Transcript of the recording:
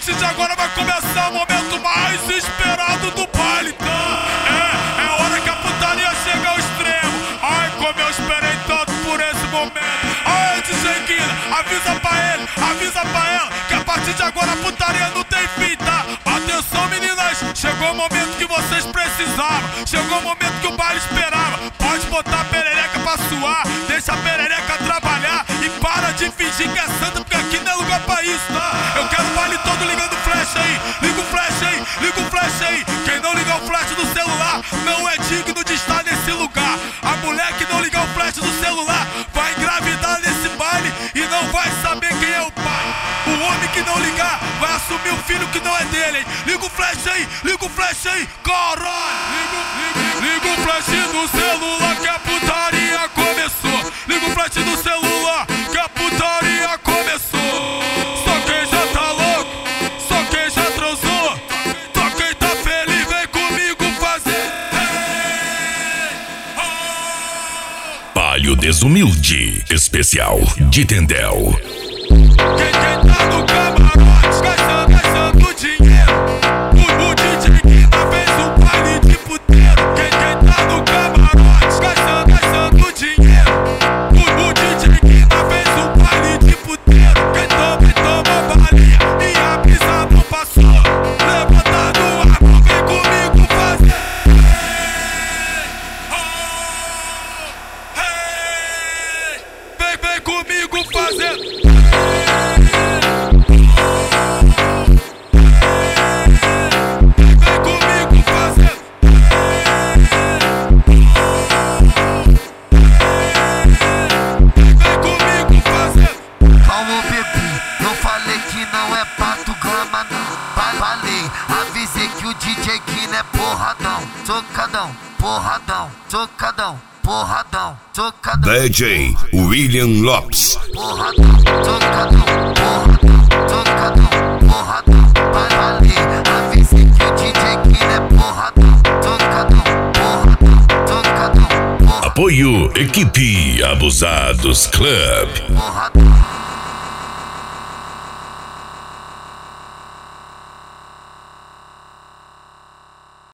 partir de agora vai começar o momento mais esperado do baile. É hora que a putaria chega ao extremo. Ai, como eu esperei tanto por esse momento. Ai, DJ Guina, avisa pra ela que a partir de agora a putaria não tem fim, tá? Atenção, meninas, chegou o momento que vocês precisavam. Chegou o momento que o baile esperava. Pode botar a perereca pra suar, deixa a perereca trabalhar e para de fingir que é santa, porque aqui não é lugar pra isso, tá? Eu quero o baile todo ligando flash aí. Liga o flash aí, liga o flash aí. Quem não ligar o flash do celular não é digno de estar nesse lugar. A mulher que não ligar o flash do celular vai engravidar nesse baile e não vai saber quem é o pai. O homem que não ligar vai assumir o filho que não é dele, hein? Liga o flash aí, caralho! Liga o flash do celular que a putaria começou. Liga o flash do celular que a putaria começou. Só quem já tá louco, só quem já transou, só quem tá feliz vem comigo fazer. Palio Desumilde, especial de Tendel. Quem tá no camarote gastando dinheiro, o DJ Guina fez um baile de puteiro. Quem tá no camarote gastando dinheiro, o DJ Guina fez um baile de puteiro. Quem toma balinha e a brisa não passou, levanta no ar, vem comigo fazer. Vem comigo fazer. Porradão, DJ William Lopes. Porradão, vai valer. Avisei que o DJ Guina é porradão. Apoio Equipe Abusados Club. Porradão.